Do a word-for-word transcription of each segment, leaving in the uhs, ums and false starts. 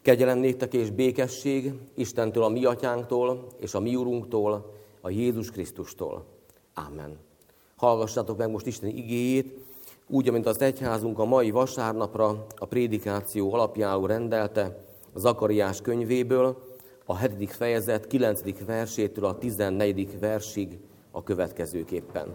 Kegyelem néktek és békesség Istentől, a mi atyánktól, és a mi Urunktól, a Jézus Krisztustól. Ámen. Hallgassátok meg most Isten igéjét, úgy, amint az egyházunk a mai vasárnapra a prédikáció alapjául rendelte, Zakariás könyvéből, a hetedik fejezet kilencedik versétől a tizennegyedik versig a következőképpen.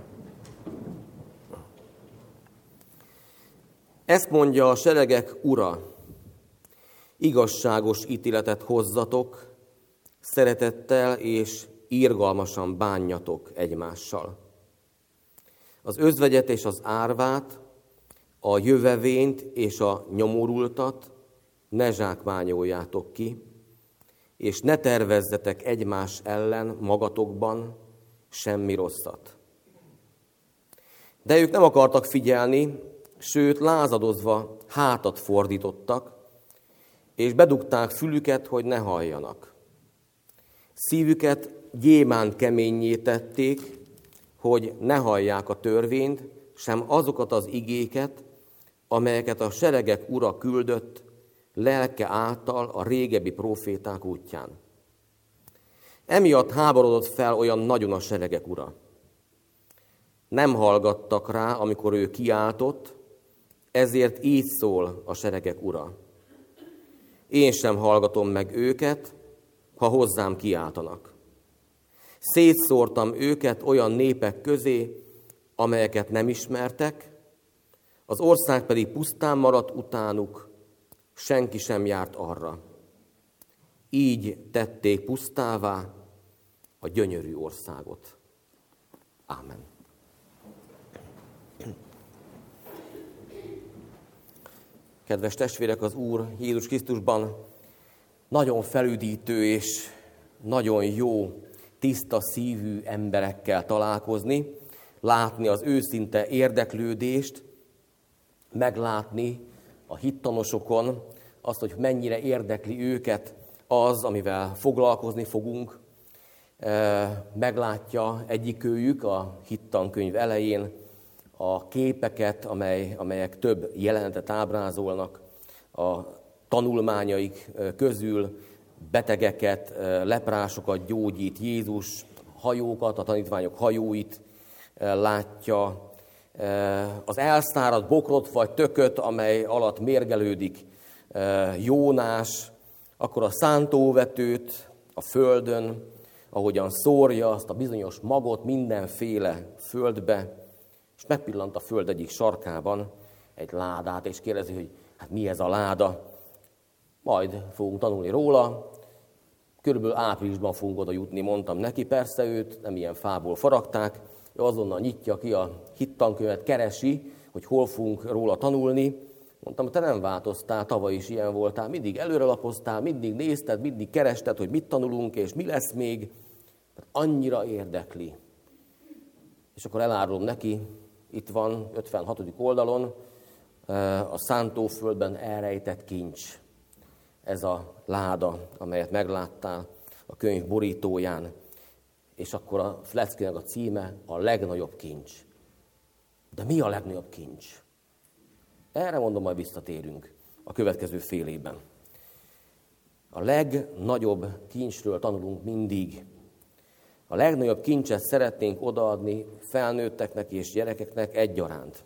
Ezt mondja a seregek ura: igazságos ítéletet hozzatok, szeretettel és irgalmasan bánjatok egymással. Az özvegyet és az árvát, a jövevényt és a nyomorultat ne zsákmányoljátok ki, és ne tervezzetek egymás ellen magatokban semmi rosszat. De ők nem akartak figyelni, sőt lázadozva hátat fordítottak, és bedugták fülüket, hogy ne halljanak. Szívüket gyémánt keményé tették, hogy ne hallják a törvényt, sem azokat az igéket, amelyeket a seregek ura küldött lelke által a régebbi próféták útján. Emiatt háborodott fel olyan nagyon a seregek ura. Nem hallgattak rá, amikor ő kiáltott, ezért így szól a seregek ura: én sem hallgatom meg őket, ha hozzám kiáltanak. Szétszórtam őket olyan népek közé, amelyeket nem ismertek, az ország pedig pusztán maradt utánuk, senki sem járt arra. Így tették pusztává a gyönyörű országot. Ámen. Kedves testvérek, az Úr Jézus Krisztusban nagyon felüdítő és nagyon jó, tiszta szívű emberekkel találkozni, látni az őszinte érdeklődést, meglátni a hittanosokon azt, hogy mennyire érdekli őket az, amivel foglalkozni fogunk. Meglátja egyikőjük a hittankönyv elején a képeket, amely, amelyek több jelenetet ábrázolnak, a tanulmányaik közül betegeket, leprásokat gyógyít Jézus, hajókat, a tanítványok hajóit látja, az elszáradt bokrot vagy tököt, amely alatt mérgelődik Jónás, akkor a szántóvetőt a földön, ahogyan szórja azt a bizonyos magot mindenféle földbe, és megpillant a föld egyik sarkában egy ládát, és kérdezi, hogy hát mi ez a láda. Majd fogunk tanulni róla, körülbelül áprilisban fogunk oda jutni, mondtam neki, persze őt nem ilyen fából faragták, ő azonnal nyitja ki a hittankönyvet, keresi, hogy hol fogunk róla tanulni. Mondtam, te nem változtál, tavaly is ilyen voltál, mindig előrelapoztál, mindig nézted, mindig kerested, hogy mit tanulunk, és mi lesz még. Annyira érdekli. És akkor elárulom neki, itt van, ötvenhatodik oldalon, a szántóföldben elrejtett kincs. Ez a láda, amelyet megláttál a könyv borítóján. És akkor a leckének a címe a legnagyobb kincs. De mi a legnagyobb kincs? Erre mondom, majd visszatérünk a következő fél évben. A legnagyobb kincsről tanulunk mindig. A legnagyobb kincset szeretnénk odaadni felnőtteknek és gyerekeknek egyaránt.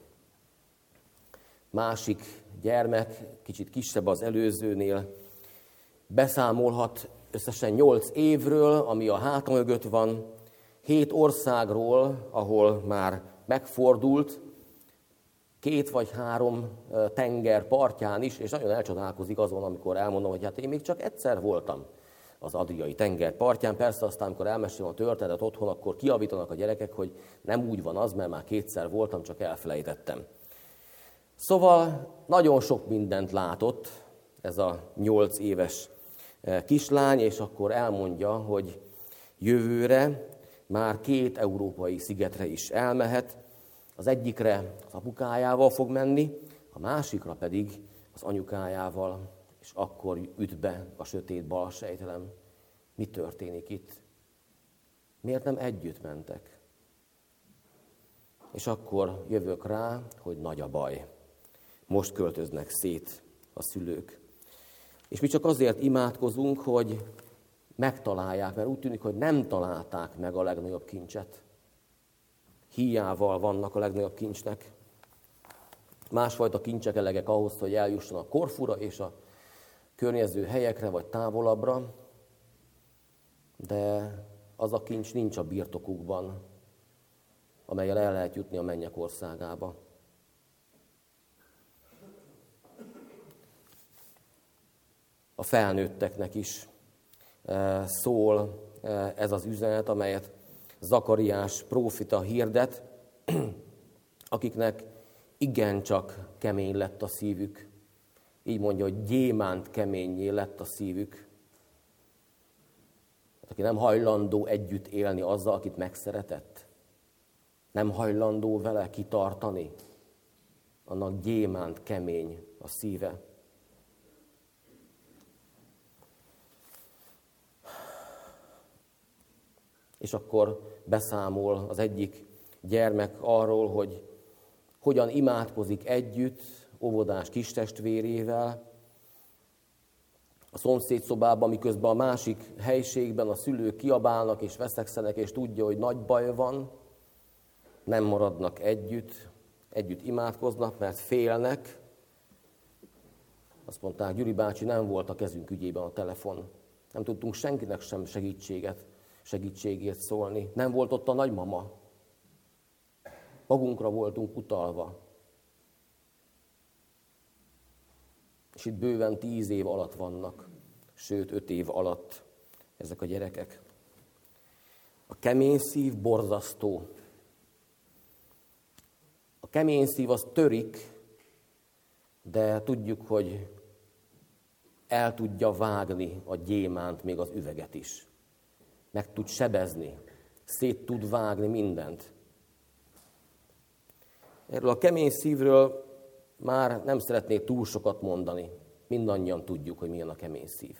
Másik gyermek, kicsit kisebb az előzőnél, beszámolhat összesen nyolc évről, ami a háta mögött van, hét országról, ahol már megfordult, két vagy három tenger partján is, és nagyon elcsodálkozik azon, amikor elmondom, hogy hát én még csak egyszer voltam az Adriai tenger partján. Persze aztán, amikor elmesélem a történetet otthon, akkor kiavítanak a gyerekek, hogy nem úgy van az, mert már kétszer voltam, csak elfelejtettem. Szóval nagyon sok mindent látott ez a nyolc éves kislány, és akkor elmondja, hogy jövőre már két európai szigetre is elmehet. Az egyikre az apukájával fog menni, a másikra pedig az anyukájával, és akkor üt be a sötét balsejtelem. Mi történik itt? Miért nem együtt mentek? És akkor jövök rá, hogy nagy a baj. Most költöznek szét a szülők. És mi csak azért imádkozunk, hogy megtalálják, mert úgy tűnik, hogy nem találták meg a legnagyobb kincset. Híjával vannak a legnagyobb kincsnek. Másfajta kincsek elegek ahhoz, hogy eljusson a Korfura és a környező helyekre, vagy távolabbra, de az a kincs nincs a birtokukban, amellyel el lehet jutni a mennyek országába. A felnőtteknek is szól ez az üzenet, amelyet Zakariás prófita hirdet, akiknek igencsak kemény lett a szívük. Így mondja, hogy gyémánt keményé lett a szívük. Aki nem hajlandó együtt élni azzal, akit megszeretett. Nem hajlandó vele kitartani. Annak gyémánt kemény a szíve. És akkor beszámol az egyik gyermek arról, hogy hogyan imádkozik együtt óvodás kistestvérével, a szomszéd szobában, miközben a másik helyiségben a szülők kiabálnak és veszekszenek, és tudja, hogy nagy baj van, nem maradnak együtt, együtt imádkoznak, mert félnek. Azt mondták, Gyuri bácsi, nem volt a kezünk ügyében a telefon. Nem tudtunk senkinek sem segítséget, segítségért szólni. Nem volt ott a nagymama. Magunkra voltunk utalva. És itt bőven tíz év alatt vannak, sőt öt év alatt ezek a gyerekek. A kemény szív borzasztó. A kemény szív az törik, de tudjuk, hogy el tudja vágni a gyémánt, még az üveget is. Meg tud sebezni, szét tud vágni mindent. Erről a kemény szívről már nem szeretnék túl sokat mondani. Mindannyian tudjuk, hogy milyen a kemény szív.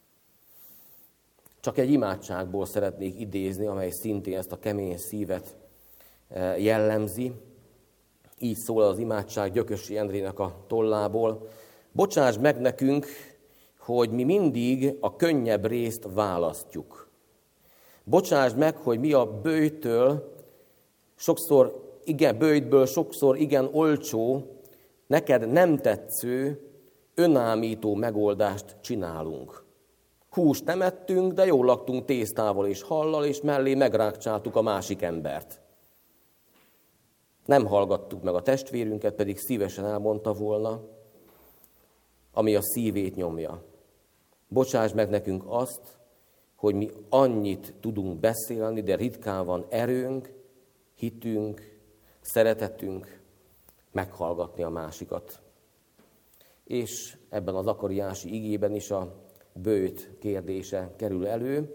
Csak egy imádságból szeretnék idézni, amely szintén ezt a kemény szívet jellemzi. Így szól az imádság Gyökösi Endrének a tollából. Bocsáss meg nekünk, hogy mi mindig a könnyebb részt választjuk. Bocsáss meg, hogy mi a böjtől sokszor igen, böjtből sokszor igen olcsó, neked nem tetsző, önállító megoldást csinálunk. Húst nem ettünk, de jól laktunk tésztával és hallal, és mellé megrákcsáltuk a másik embert. Nem hallgattuk meg a testvérünket, pedig szívesen elmondta volna, ami a szívét nyomja. Bocsáss meg nekünk azt, hogy mi annyit tudunk beszélni, de ritkán van erőnk, hitünk, szeretetünk meghallgatni a másikat. És ebben az zakariási igében is a böjt kérdése kerül elő.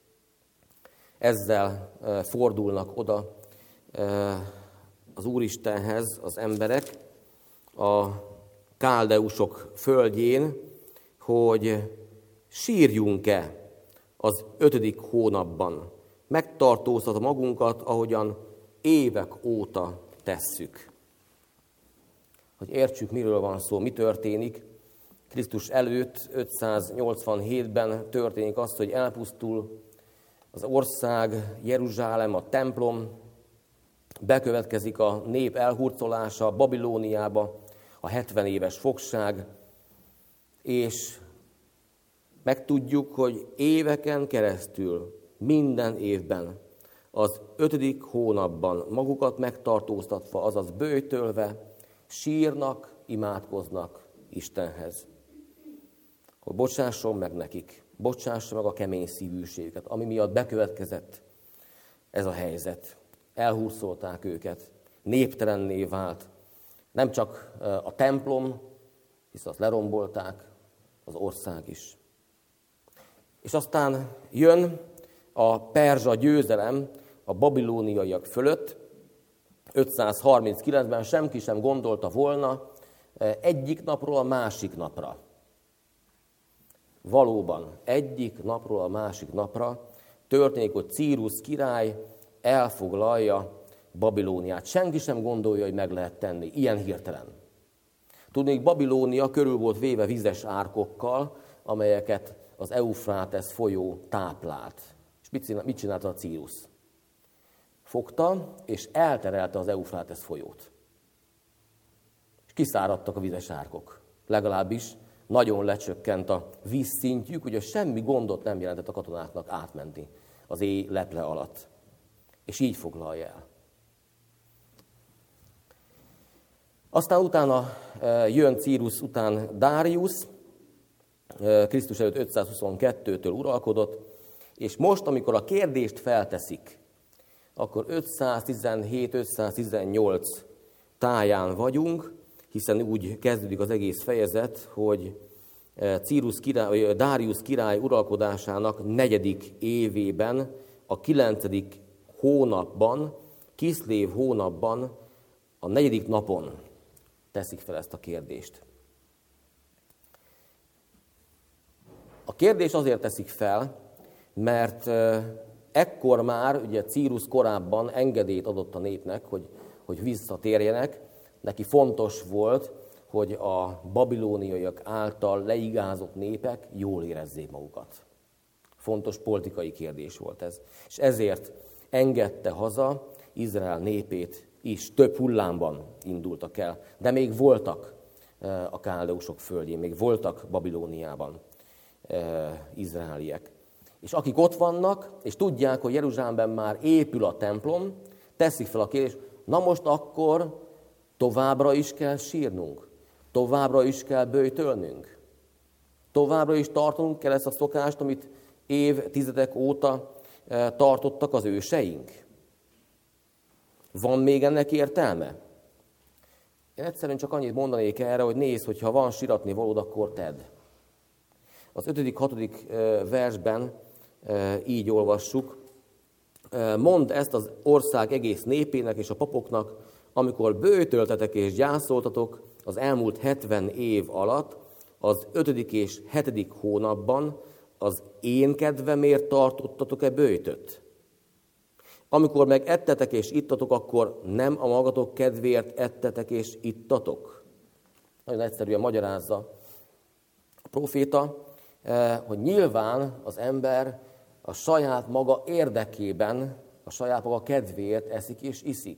Ezzel fordulnak oda az Úristenhez az emberek a káldeusok földjén, hogy sírjunk-e az ötödik hónapban, megtartóztatva magunkat, ahogyan évek óta tesszük. Hogy értsük, miről van szó, mi történik. Krisztus előtt ötszáznyolcvanhétben történik az, hogy elpusztul az ország, Jeruzsálem, a templom, bekövetkezik a nép elhurcolása Babilóniába, a hetven éves fogság, és megtudjuk, hogy éveken keresztül, minden évben, az ötödik hónapban magukat megtartóztatva, azaz böjtölve, sírnak, imádkoznak Istenhez. Hogy bocsásson meg nekik, bocsássa meg a kemény szívűségüket, ami miatt bekövetkezett ez a helyzet. Elhurcolták őket, néptelenné vált. Nem csak a templom, hisz azt lerombolták, az ország is. És aztán jön a perzsa győzelem a babilóniaiak fölött. ötszázharminckilencben senki sem gondolta volna egyik napról a másik napra. Valóban egyik napról a másik napra történik, hogy Círusz király elfoglalja Babilóniát. Senki sem gondolja, hogy meg lehet tenni, ilyen hirtelen. Tudnék, Babilónia körül volt véve vizes árkokkal, amelyeket az Eufrátesz folyó táplált. És mit csinálta a Círus? Fogta, és elterelte az Eufrátesz folyót. És kiszáradtak a vizes árkok. Legalábbis nagyon lecsökkent a vízszintjük, ugye semmi gondot nem jelentett a katonáknak átmenni az éj leple alatt. És így foglalja el. Aztán utána jön Círus után Dárius, Krisztus előtt ötszázhuszonkettőtől uralkodott, és most, amikor a kérdést felteszik, akkor ötszáztizenhét ötszáztizennyolc táján vagyunk, hiszen úgy kezdődik az egész fejezet, hogy Círus király, Dárius király uralkodásának negyedik évében, a kilencedik hónapban, Kiszlév hónapban, a negyedik napon teszik fel ezt a kérdést. A kérdés azért teszik fel, mert ekkor már, ugye Círus korábban engedélyt adott a népnek, hogy, hogy visszatérjenek. Neki fontos volt, hogy a babilóniaiak által leigázott népek jól érezzék magukat. Fontos politikai kérdés volt ez. És ezért engedte haza Izrael népét is. Több hullámban indultak el. De még voltak a káldeusok földjén, még voltak Babilóniában izraeliek. És akik ott vannak, és tudják, hogy Jeruzsálemben már épül a templom, teszik fel a kérdést, na most akkor továbbra is kell sírnunk, továbbra is kell böjtölnünk, továbbra is tartunk kell ezt a szokást, amit évtizedek óta tartottak az őseink. Van még ennek értelme? Én egyszerűen csak annyit mondanék erre, hogy nézd, hogyha van siratni valód, akkor tedd. Az ötödik, hatodik versben így olvassuk, mondd ezt az ország egész népének és a papoknak, amikor böjtöltetek és gyászoltatok az elmúlt hetven év alatt, az ötödik és hetedik hónapban az én kedvemért tartottatok-e böjtöt? Amikor meg ettetek és ittatok, akkor nem a magatok kedvéért ettetek és ittatok? Nagyon egyszerűen magyarázza a próféta, hogy nyilván az ember a saját maga érdekében, a saját maga kedvéért eszik és iszik.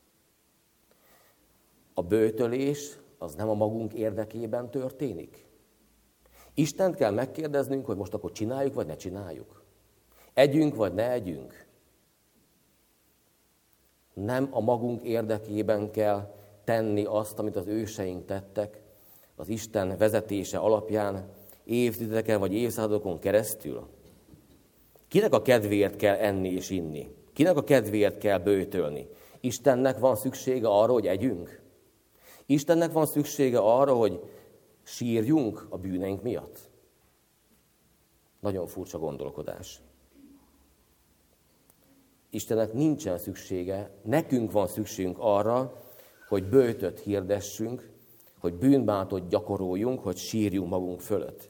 A böjtölés az nem a magunk érdekében történik. Istent kell megkérdeznünk, hogy most akkor csináljuk, vagy ne csináljuk. Együnk, vagy ne együnk. Nem a magunk érdekében kell tenni azt, amit az őseink tettek, az Isten vezetése alapján évtizedeken vagy évszázadokon keresztül. Kinek a kedvéért kell enni és inni? Kinek a kedvéért kell böjtölni? Istennek van szüksége arra, hogy együnk? Istennek van szüksége arra, hogy sírjunk a bűneink miatt? Nagyon furcsa gondolkodás. Istennek nincsen szüksége, nekünk van szükségünk arra, hogy böjtöt hirdessünk, hogy bűnbánatot gyakoroljunk, hogy sírjunk magunk fölött.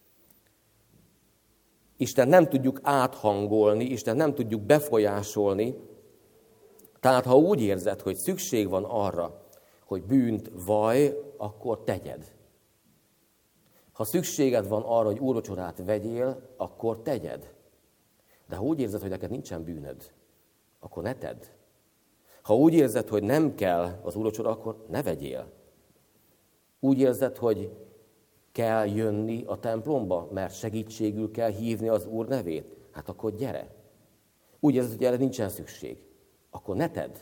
Isten nem tudjuk áthangolni, Isten nem tudjuk befolyásolni. Tehát ha úgy érzed, hogy szükség van arra, hogy bűnt vaj, akkor tegyed. Ha szükséged van arra, hogy úrvacsorát vegyél, akkor tegyed. De ha úgy érzed, hogy neked nincsen bűnöd, akkor ne tedd. Ha úgy érzed, hogy nem kell az úrvacsora, akkor ne vegyél. Úgy érzed, hogy kell jönni a templomba, mert segítségül kell hívni az Úr nevét, hát akkor gyere. Úgy érzed, hogy erre nincsen szükség, akkor ne tedd.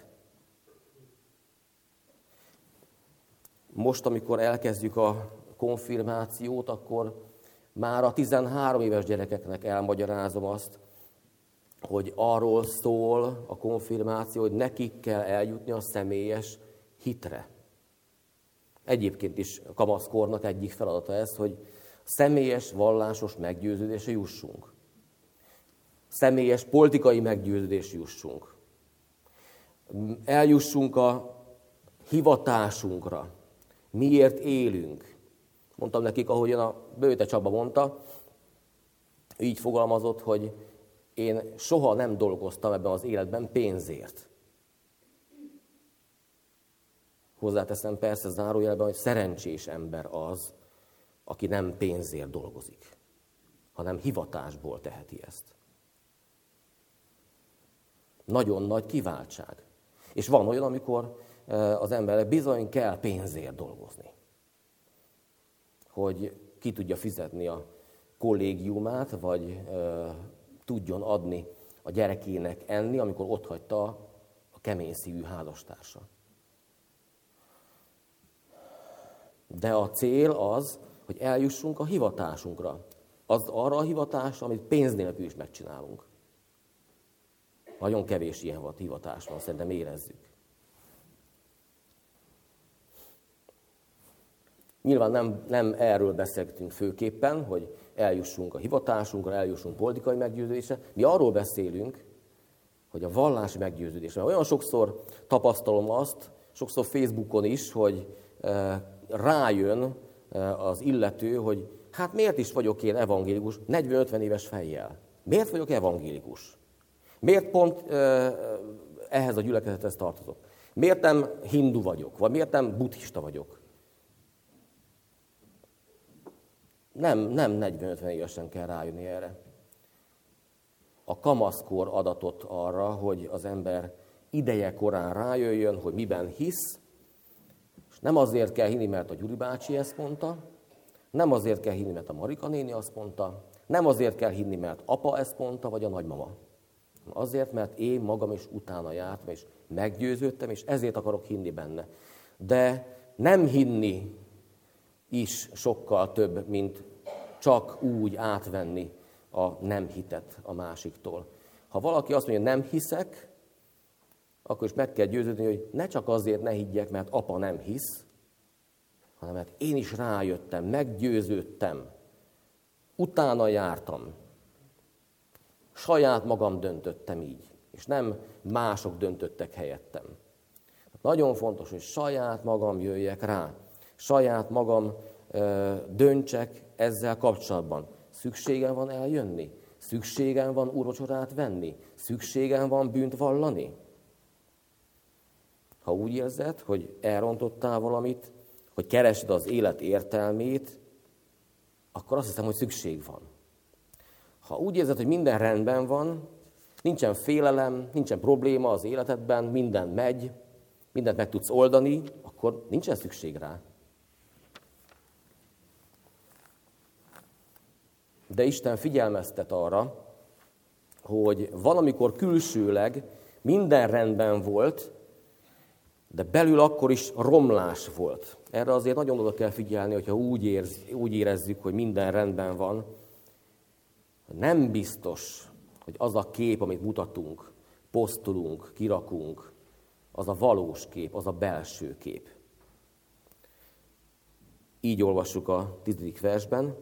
Most, amikor elkezdjük a konfirmációt, akkor már a tizenhárom éves gyerekeknek elmagyarázom azt, hogy arról szól a konfirmáció, hogy nekik kell eljutni a személyes hitre. Egyébként is a kamaszkornak egyik feladata ez, hogy személyes, vallásos meggyőződésre jussunk. Személyes politikai meggyőződésre jussunk. Eljussunk a hivatásunkra. Miért élünk? Mondtam nekik, ahogyan a Böjte Csaba mondta, így fogalmazott, hogy én soha nem dolgoztam ebben az életben pénzért. Hozzáteszem persze zárójelben, hogy szerencsés ember az, aki nem pénzért dolgozik. hanem hivatásból teheti ezt. Nagyon nagy kiváltság. És van olyan, amikor az embernek bizony kell pénzért dolgozni. Hogy ki tudja fizetni a kollégiumát, vagy e, tudjon adni a gyerekének enni, amikor otthagyta a kemény szívű házastársa. De a cél az, hogy eljussunk a hivatásunkra. Az arra a hivatásra, amit pénz nélkül is megcsinálunk. Nagyon kevés ilyen hivatás van, szerintem érezzük. Nyilván nem, nem erről beszélgetünk főképpen, hogy eljussunk a hivatásunkra, eljussunk politikai meggyőződésre. Mi arról beszélünk, hogy a vallási meggyőződés. Mert olyan sokszor tapasztalom azt, sokszor Facebookon is, hogy rájön az illető, hogy hát miért is vagyok én evangélikus negyven-ötven éves fejjel? Miért vagyok evangélikus? Miért pont ehhez a gyülekezethez tartozok? Miért nem hindu vagyok? Vagy miért nem buddhista vagyok? Nem, nem negyven-ötven évesen kell rájönni erre. A kamaszkor adatot arra, hogy az ember ideje korán rájöjjön, hogy miben hisz, és nem azért kell hinni, mert a Gyuri bácsi ezt mondta, nem azért kell hinni, mert a Marika néni azt mondta, nem azért kell hinni, mert apa ezt mondta, vagy a nagymama. Azért, mert én magam is utána jártam, és meggyőződtem, és ezért akarok hinni benne. De nem hinni is sokkal több, mint csak úgy átvenni a nem hitet a másiktól. Ha valaki azt mondja, nem hiszek, akkor is meg kell győződni, hogy ne csak azért ne higgyek, mert apa nem hisz, hanem mert én is rájöttem, meggyőződtem, utána jártam, saját magam döntöttem így, és nem mások döntöttek helyettem. Nagyon fontos, hogy saját magam jöjjek rá, saját magam ö, döntsek ezzel kapcsolatban. Szükségem van eljönni? Szükségem van úrvacsorát venni? Szükségem van bűnt vallani? Ha úgy érzed, hogy elrontottál valamit, hogy keresed az élet értelmét, akkor azt hiszem, hogy szükség van. Ha úgy érzed, hogy minden rendben van, nincsen félelem, nincsen probléma az életedben, minden megy, mindent meg tudsz oldani, akkor nincsen szükség rá. De Isten figyelmeztet arra, hogy valamikor külsőleg minden rendben volt, de belül akkor is romlás volt. Erre azért nagyon oda kell figyelni, hogyha úgy, érz, úgy érezzük, hogy minden rendben van. Nem biztos, hogy az a kép, amit mutatunk, posztolunk, kirakunk, az a valós kép, az a belső kép. Így olvassuk a tizedik versben.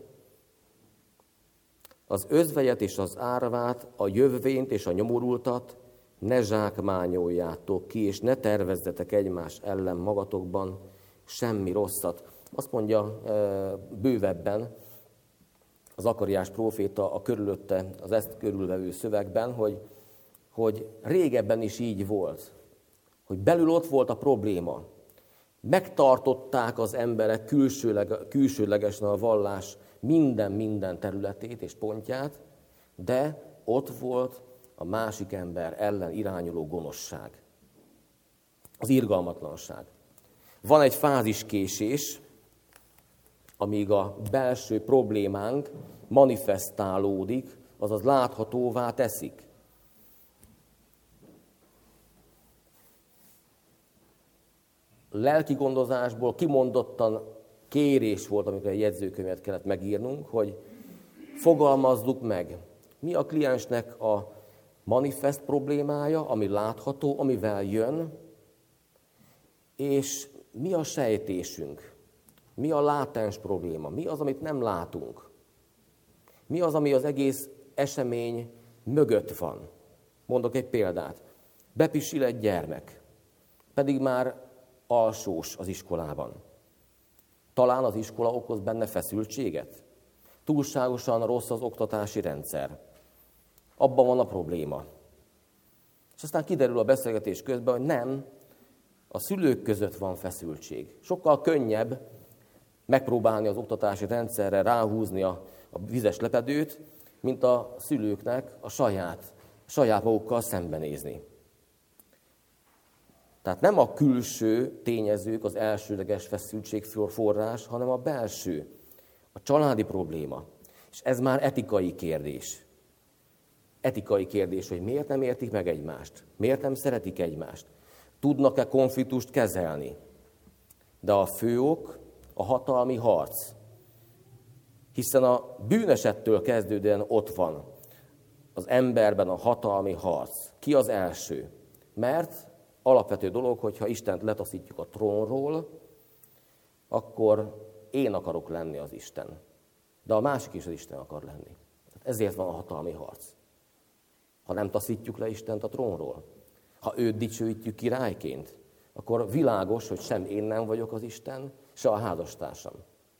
Az özvegyet és az árvát, a jövvényt és a nyomorultat ne zsákmányoljátok ki, és ne tervezzetek egymás ellen magatokban semmi rosszat. Azt mondja bővebben az Zakariás próféta a körülötte, az ezt körülvevő szövegben, hogy, hogy régebben is így volt, hogy belül ott volt a probléma. Megtartották az emberek külsőleg, külsőlegesen a vallás minden-minden területét és pontját, de ott volt a másik ember ellen irányuló gonoszság, az irgalmatlanság. Van egy fáziskésés, amíg a belső problémánk manifestálódik, azaz láthatóvá teszik. Lelki gondozásból kimondottan kérés volt, amikor egy jegyzőkönyvet kellett megírnunk, hogy fogalmazzuk meg, mi a kliensnek a manifest problémája, ami látható, amivel jön, és mi a sejtésünk, mi a látens probléma, mi az, amit nem látunk, mi az, ami az egész esemény mögött van. Mondok egy példát. Bepisil egy gyermek, pedig már alsós az iskolában. Talán az iskola okoz benne feszültséget. Túlságosan rossz az oktatási rendszer. Abban van a probléma. És aztán kiderül a beszélgetés közben, hogy nem, a szülők között van feszültség. Sokkal könnyebb megpróbálni az oktatási rendszerre ráhúzni a, a vizes lepedőt, mint a szülőknek a saját, saját magukkal szembenézni. Tehát nem a külső tényezők az elsődleges feszültségforrás, hanem a belső, a családi probléma. És ez már etikai kérdés. Etikai kérdés, hogy miért nem értik meg egymást, miért nem szeretik egymást, tudnak-e konfliktust kezelni. De a fő ok a hatalmi harc. Hiszen a bűnesettől kezdődően ott van az emberben a hatalmi harc. Ki az első? Mert alapvető dolog, hogyha Istent letaszítjuk a trónról, akkor én akarok lenni az Isten. De a másik is az Isten akar lenni. Ezért van a hatalmi harc. Ha nem taszítjuk le Istent a trónról, ha őt dicsőítjük királyként, akkor világos, hogy sem én nem vagyok az Isten, se a házastársam.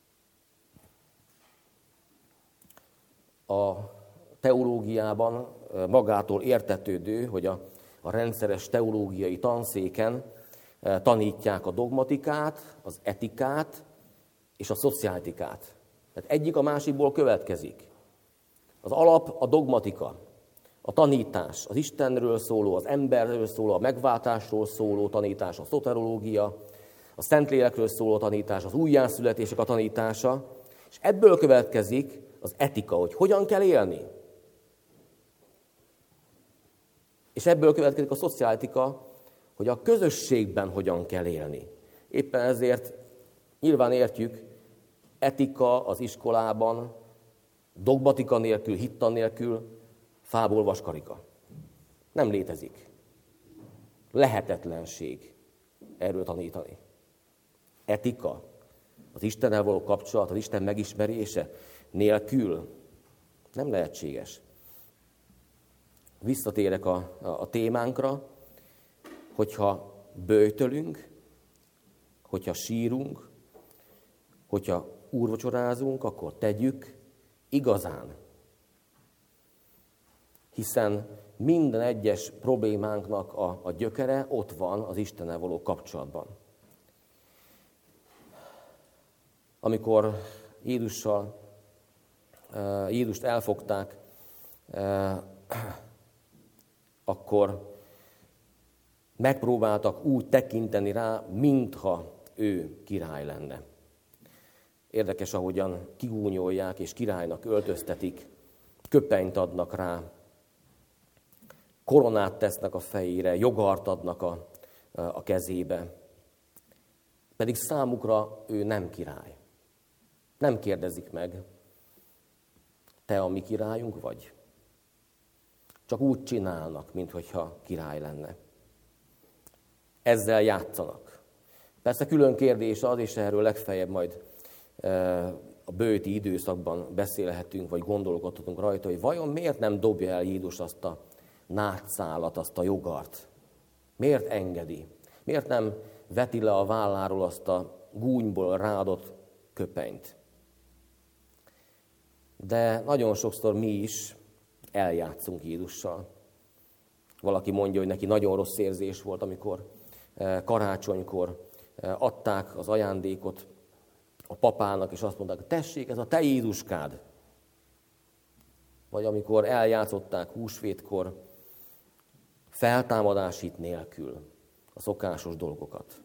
A teológiában magától értetődő, hogy a, a rendszeres teológiai tanszéken tanítják a dogmatikát, az etikát és a szociáltikát. Tehát egyik a másikból következik. Az alap a dogmatika, a tanítás, az Istenről szóló, az emberről szóló, a megváltásról szóló tanítás, a szoterológia, a Szentlélekről szóló tanítás, az újjászületések a tanítása, és ebből következik az etika, hogy hogyan kell élni. És ebből következik a szociáltika, hogy a közösségben hogyan kell élni. Éppen ezért nyilván értjük, etika az iskolában, dogmatika nélkül, hittan nélkül, fából vaskarika. Nem létezik. Lehetetlenség erről tanítani. Etika, az Istennel való kapcsolat, az Isten megismerése nélkül nem lehetséges. Visszatérek a, a, a témánkra, hogyha böjtölünk, hogyha sírunk, hogyha úrvacsorázunk, akkor tegyük igazán. Hiszen minden egyes problémánknak a, a gyökere ott van az Istennel való kapcsolatban. Amikor Jézussal, Jézust elfogták, akkor megpróbáltak úgy tekinteni rá, mintha ő király lenne. Érdekes, ahogyan kigúnyolják és királynak öltöztetik, köpenyt adnak rá, koronát tesznek a fejére, jogart adnak a, a kezébe. Pedig számukra ő nem király. Nem kérdezik meg, te a mi királyunk vagy? Csak úgy csinálnak, minthogyha király lenne. Ezzel játszanak. Persze külön kérdés az, és erről legfeljebb majd a böjti időszakban beszélhetünk, vagy gondolkodhatunk rajta, hogy vajon miért nem dobja el Jézus azt a nátszálat, azt a jogart? Miért engedi? Miért nem veti le a válláról azt a gúnyból ráadott köpenyt? De nagyon sokszor mi is eljátszunk Jézussal. Valaki mondja, hogy neki nagyon rossz érzés volt, amikor karácsonykor adták az ajándékot a papának, és azt mondták, tessék, ez a te Jézuskád. Vagy amikor eljátszották húsvétkor feltámadásít nélkül a szokásos dolgokat.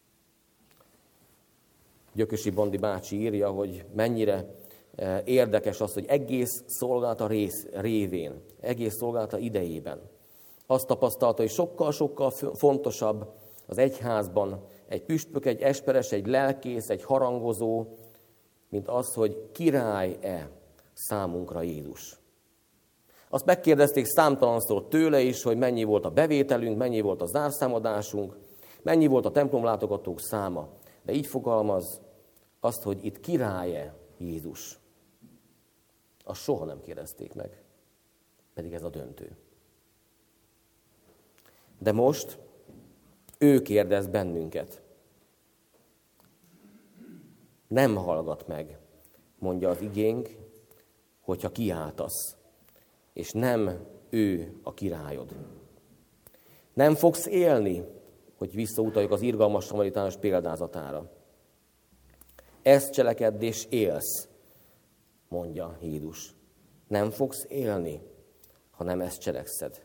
Gyökösi Bandi bácsi írja, hogy mennyire érdekes az, hogy egész szolgálata rész, révén, egész szolgálata idejében azt tapasztalta, hogy sokkal-sokkal fontosabb az egyházban egy püspök, egy esperes, egy lelkész, egy harangozó, mint az, hogy király-e számunkra Jézus. Azt megkérdezték számtalanszor tőle is, hogy mennyi volt a bevételünk, mennyi volt a zárszámadásunk, mennyi volt a templomlátogatók száma. De így fogalmaz azt, hogy itt király-e Jézus. Azt soha nem kérdezték meg, pedig ez a döntő. De most ő kérdez bennünket. Nem hallgat meg, mondja az igénk, hogyha kiáltasz, és nem ő a királyod. Nem fogsz élni, hogy visszautaljuk az irgalmas samaritános példázatára. ezt cselekedd és élsz, mondja Jézus. Nem fogsz élni, ha nem ezt cselekszed.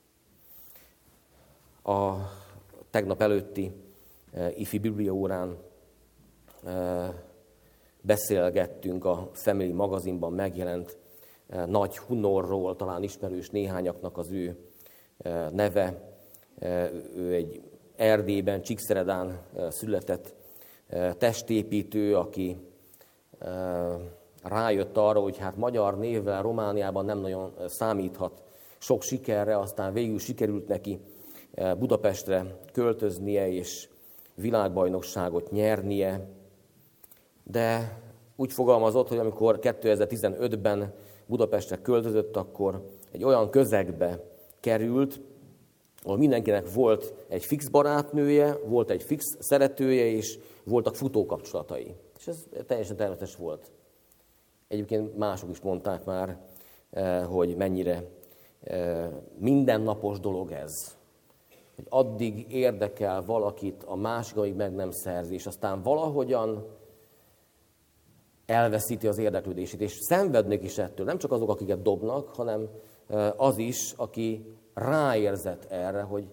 A tegnap előtti e, ifi bibliaórán e, beszélgettünk a Family magazinban megjelent e, Nagy Hunorról, talán ismerős néhányaknak az ő e, neve. E, ő egy Erdélyben, Csíkszeredán e, született e, testépítő, aki e, rájött arra, hogy hát magyar névvel Romániában nem nagyon számíthat sok sikerre, aztán végül sikerült neki Budapestre költöznie és világbajnokságot nyernie, de úgy fogalmazott, hogy amikor kétezer-tizenötben Budapestre költözött, akkor egy olyan közegbe került, ahol mindenkinek volt egy fix barátnője, volt egy fix szeretője, és voltak futókapcsolatai. És ez teljesen természetes volt. Egyébként mások is mondták már, hogy mennyire mindennapos dolog ez. Hogy addig érdekel valakit a másik, amíg meg nem szerzi, és aztán valahogyan elveszíti az érdeklődését, és szenvednek is ettől. Nem csak azok, akiket dobnak, hanem az is, aki ráérzett erre, hogy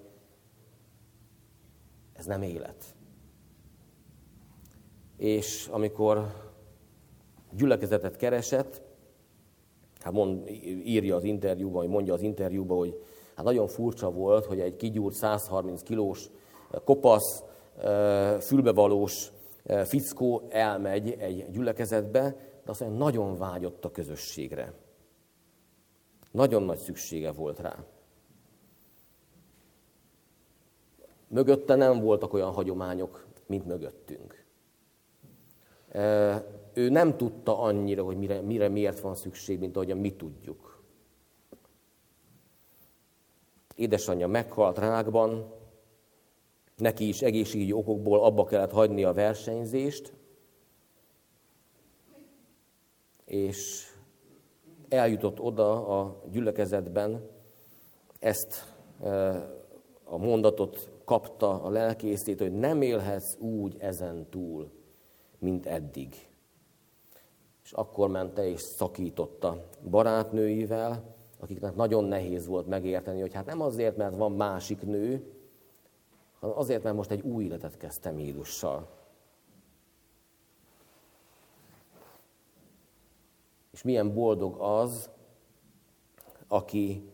ez nem élet. És amikor gyülekezetet keresett, hát mond, írja az interjúban, vagy mondja az interjúban, hogy hát nagyon furcsa volt, hogy egy kigyúrt száz harminc kilós, kopasz, fülbevalós fickó elmegy egy gyülekezetbe, de azt mondja, nagyon vágyott a közösségre. Nagyon nagy szüksége volt rá. Mögötte nem voltak olyan hagyományok, mint mögöttünk. Ő nem tudta annyira, hogy mire, mire miért van szükség, mint ahogyan mi tudjuk. Édesanyja meghalt rákban, neki is egészségügyi okokból abba kellett hagyni a versenyzést, és eljutott oda a gyülekezetben, ezt a mondatot kapta a lelkészét, hogy nem élhetsz úgy ezen túl, mint eddig. És akkor ment el és szakította barátnőivel, akiknek nagyon nehéz volt megérteni, hogy hát nem azért, mert van másik nő, hanem azért, mert most egy új életet kezdtem Jézussal. És milyen boldog az, aki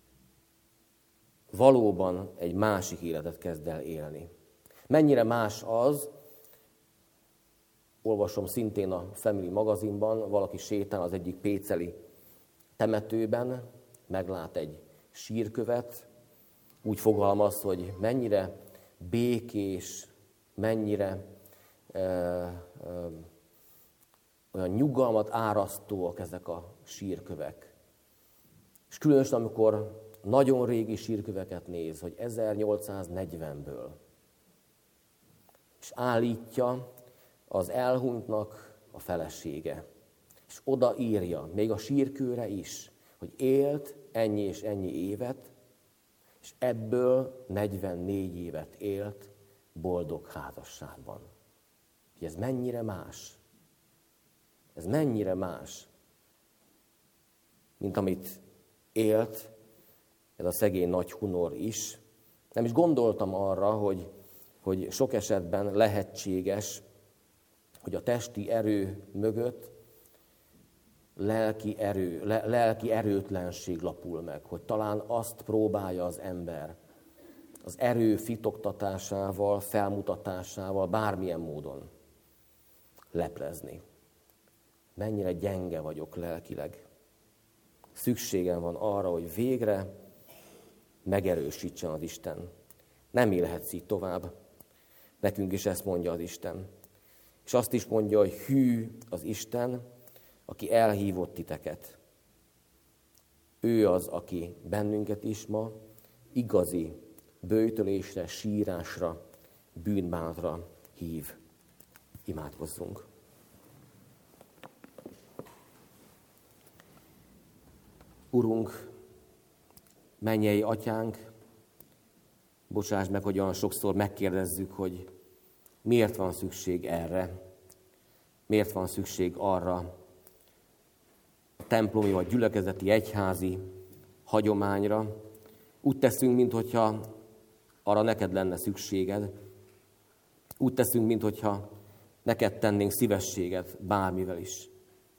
valóban egy másik életet kezd el élni. Mennyire más az, olvasom szintén a Family magazinban, valaki sétál az egyik péceli temetőben, meglát egy sírkövet, úgy fogalmaz, hogy mennyire békés, mennyire e, e, olyan nyugalmat árasztóak ezek a sírkövek. És különösen, amikor nagyon régi sírköveket néz, hogy ezernyolcszáznegyvenből, és állítja az elhunytnak a felesége. És odaírja, még a sírkőre is, hogy élt ennyi és ennyi évet, és ebből negyvennégy évet élt boldog házasságban. Ez mennyire más? Ez mennyire más, mint amit élt ez a szegény Nagy Hunor is. Nem is gondoltam arra, hogy, hogy sok esetben lehetséges, hogy a testi erő mögött lelki erő, le, lelki erőtlenség lapul meg, hogy talán azt próbálja az ember az erő fitoktatásával, felmutatásával, bármilyen módon leplezni. Mennyire gyenge vagyok lelkileg. Szükségem van arra, hogy végre megerősítsen az Isten. Nem élhetsz így tovább. Nekünk is ezt mondja az Isten. És azt is mondja, hogy hű az Isten, aki elhívott titeket. Ő az, aki bennünket is ma igazi böjtölésre, sírásra, bűnbánatra hív. Imádkozzunk. Urunk, mennyei atyánk, bocsáss meg, hogy olyan sokszor megkérdezzük, hogy miért van szükség erre, Miért van szükség arra a templomi vagy gyülekezeti egyházi hagyományra? Úgy teszünk, minthogyha arra neked lenne szükséged. Úgy teszünk, minthogyha neked tennénk szívességet bármivel is.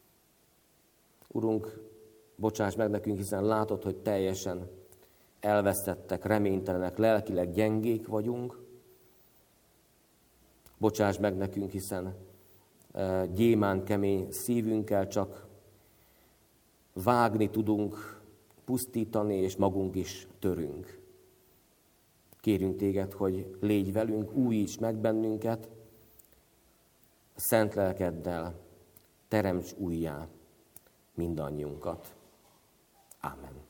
Urunk, bocsáss meg nekünk, hiszen látod, hogy teljesen elvesztettek, reménytelenek, lelkileg gyengék vagyunk. Bocsáss meg nekünk, hiszen gyémán kemény szívünkkel csak vágni tudunk, pusztítani, és magunk is törünk. Kérünk téged, hogy légy velünk, újíts meg bennünket, szent lelkeddel teremts újjá mindannyiunkat. Ámen.